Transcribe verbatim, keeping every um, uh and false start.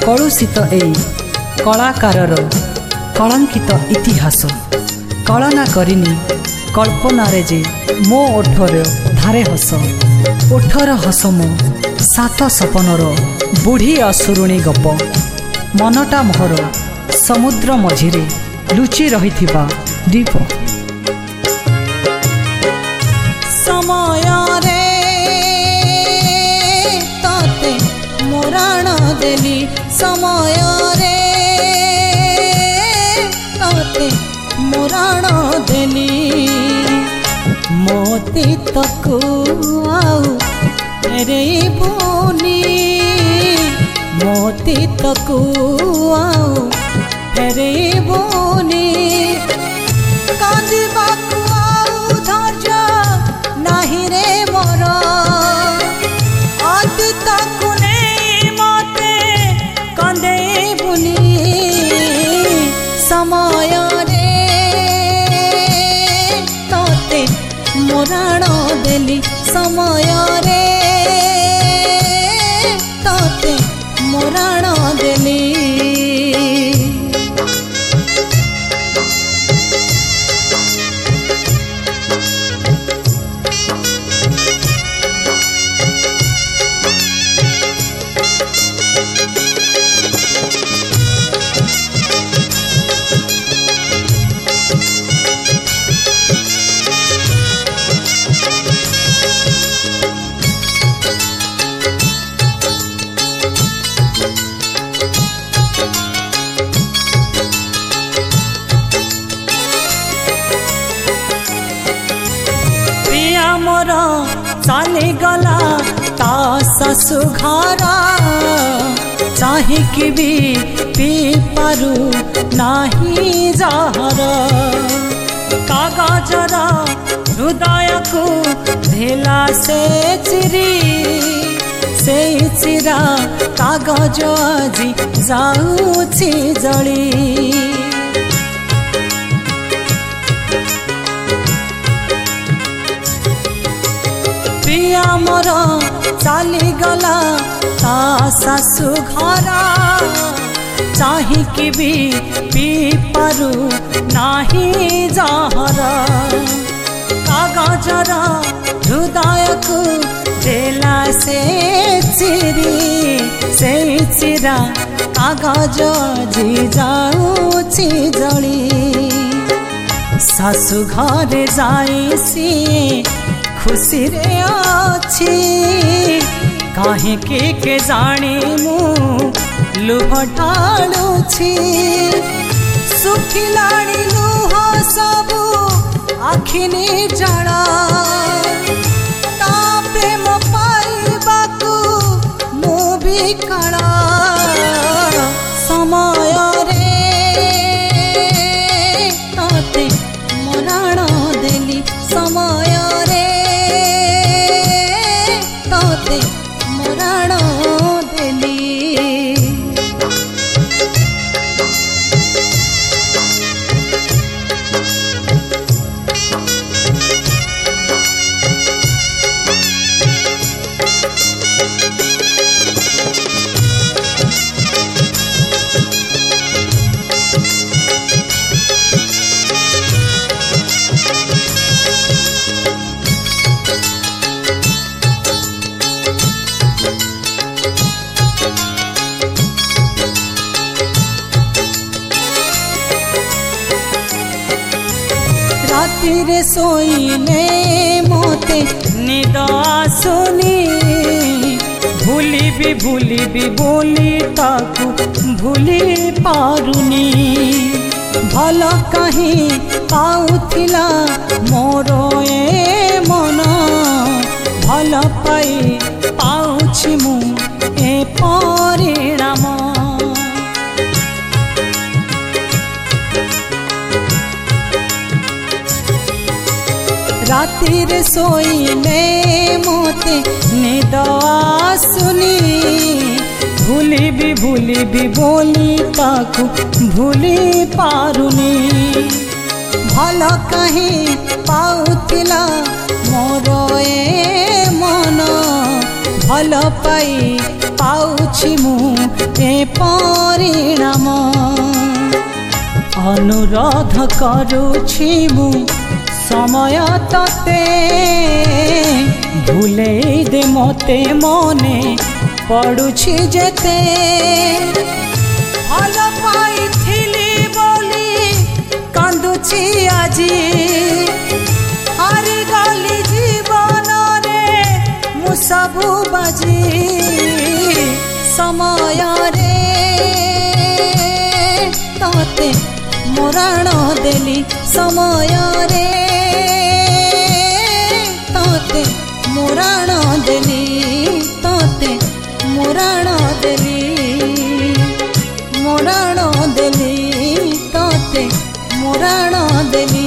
कलुषित एई कलाकारर कलंकित इतिहास कलना करिनी कल्पना रे जे मो ओठर धारे हस ओठर हस मो सात सपनर बुढ़ी असुरुणी गप मनटा मोहर समुद्र मझिरे लुचि रहिथिबा दीप समय रे तते मोराण देली समय रे तते मोराण देली मोती तकु आउ रे बोनी मोती तकु आउ रे बोनी कांदिबाकु आउ धैर्य नाही रे मोर अतीतकु नै मते कांदे बुनी समय रे तते मोराण देली समय रे तते मोराण देली मोर चली गला ता सासु घर चाहिकी भी पी पारू नाही जहर कागजर हृदय को धेला से चिरी से चिरा कागज आजी जाऊछि जली प्रिया मोर चली गला ता सासु घर चाहिकी भी पी पारू नाही जहर कागजर हृदय को देला से चिरी से चिरा कागज जी जाऊछि जली सासु घर जाई सी खुशी रे अछि काहे के के जाने मु लुह ढालुछि सुखिलाणी लुह सबु आखिनी जड़ा ता प्रेम पाइबाकु मु भी कड़ा समय रे तते मोराण देली समय रे तते मोराण देली रातिरे सोईने मोते निद आसुनी भूली भी भूली भी बोली ताकू भूली पारुनी भल कहीं पाउथिला मोर ए मन भल पाई पाउछि मु ए परिणाम रातिरे सोईने मोते निद आसुनी भूली भी भूली भी बोली ताकू भूली पारुनी भल कहीं पाउथिला मोर ए मन भल पाई पाउछि मु ए परिणाम अनुरोध करुछि मु समय तते भूले दे मते मने पड़ुछि जेते भल पाइथिली बोली कांदुछि आजी हारी गली जीवन रे मु सबु बाजी समय रे तते मोराण देली समय रे तते मोराण देली तते मोराण देली मोराण देली तते मोराण देली।